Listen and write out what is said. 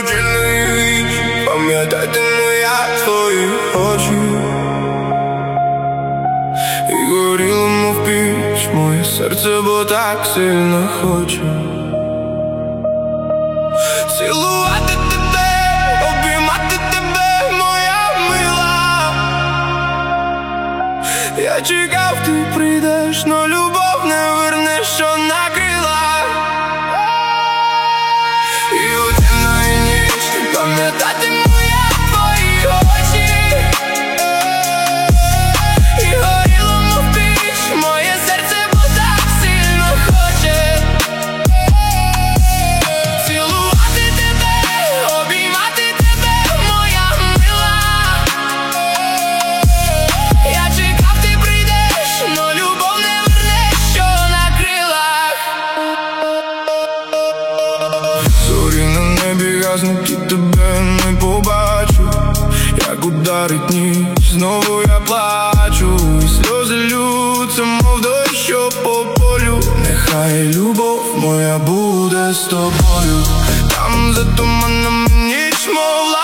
щонедільної ніч пам'ятатиму я твої очі. І горіло, мов піч, моє серце, бо так сильно хочу цілувати тебе, обіймати тебе, моя мила. Я чекав, ти прийдеш, но любов не вернеш, що на крилах. І у темної ніч пам'ятатиму я твої очі. І горіло, мов піч, моє серце, бо так сильно хоче цілувати тебе, обіймати тебе, моя мила. Я чекав, ти прийдеш, но любов не вернеш, що на крилах. Зорі на небі гаснуть, і тебе не побачу. Як ударить ніч, знову я плачу, і сльози ллються, мов дощ по полю. Нехай любов моя буде з тобою. Там за туманами ніч, мов